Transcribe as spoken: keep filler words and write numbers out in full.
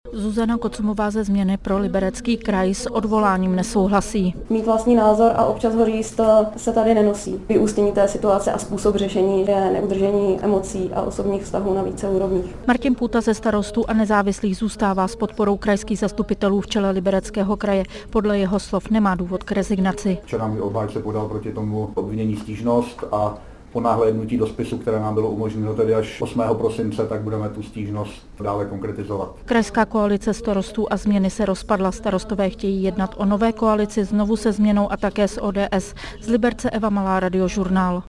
Zuzana Kocumová ze Změny pro Liberecký kraj s odvoláním nesouhlasí. Mít vlastní názor a občas ho říct se tady nenosí. Vyústění té situace a způsob řešení je neudržení emocí a osobních vztahů na více úrovních. Martin Půta ze Starostů a nezávislých zůstává s podporou krajských zastupitelů v čele Libereckého kraje. Podle jeho slov nemá důvod k rezignaci. Včera mi obhájce podal proti tomu obvinění stížnost a po nahlédnutí do spisu, které nám bylo umožněno tedy až osmého prosince, tak budeme tu stížnost dále konkretizovat. Krajská koalice Starostů a Změny se rozpadla. Starostové chtějí jednat o nové koalici, znovu se Změnou a také s O D S. Z Liberce Eva Malá, Radiožurnál.